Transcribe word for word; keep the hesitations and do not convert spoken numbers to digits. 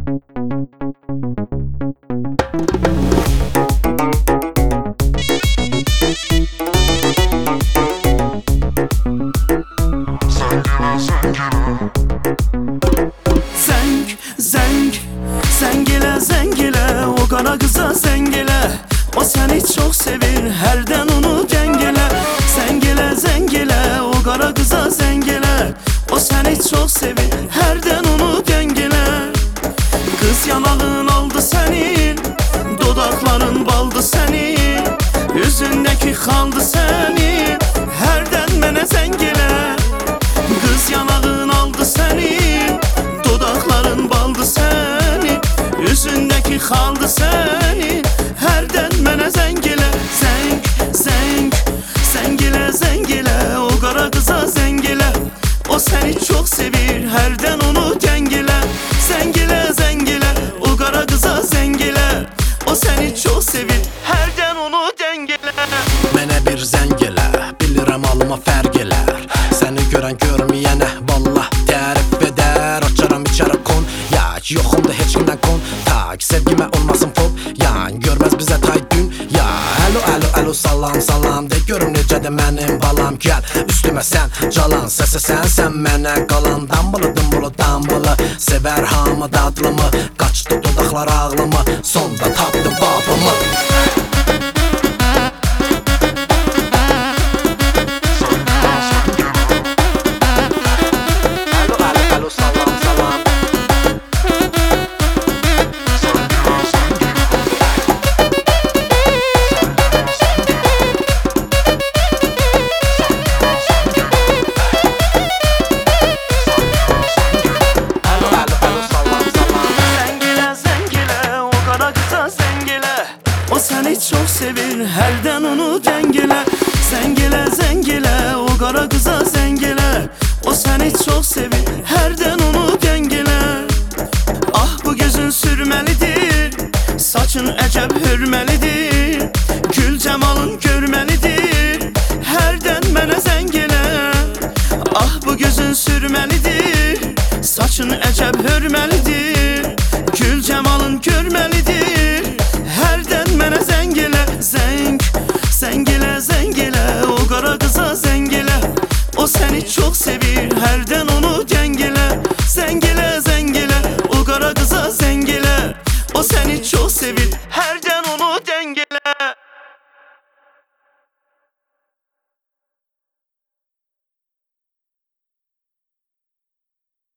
Zeng, zeng, zengile zengile, o qara qıza zengile. O səni çox sevir, hərdən onu dengile. Zengile zengile, o qara qıza zengile. O səni çox sevir, hərdən onu dengile. Qız yanağın aldı sənin, dodaqların baldı sənin, üzündəki xaldı sənin, hərdən mənə zengile. Qız yanağın aldı sənin, dodaqların baldı sənin, üzündəki xaldı sənin, hərdən mənə zengile. Zeng, zeng, zengile zengile, o qara qıza zengile. O səni çox sevir, hərdən onu dengile. Zengile zengile, o qara qıza zengile. O səni çox sevir, hərdən onu dengile. Mənə bir zəng elə, bilirəm alıma fərq elər. Səni görən görməyənə vallah tərif edər. Açaram içəri kon, yak yoxumda heç kimdən kon. Tak sevgimə olmasın fop, yan görməz bizə tay dün. Ya alo alo alo salam salam de görüm necədir mənim balam. Gəl üstümə sən calan səsə sən sən mənə qalan. Dambalı dımbılı dambalı sevər hamı dadlımı. Qaçdı dodaqlar ağlımı, sonda tapdım babamı. O səni çox sevir, hərdən onu dengile. Zengile zengile, o qara qıza zengile. O səni çox sevir, hərdən onu dengile. Ah bu gözün sürməlidir, saçın əcəb hörməlidir, gül cəmalın görməlidir, hərdən mənə zengile. Ah bu gözün sürməlidir, saçın əcəb hörməlidir, gül cəmalın görməlidir, hərdən mənə zengile. Zeng, zengile zengile, o qara qıza zengile. O səni çox sevir, hərdən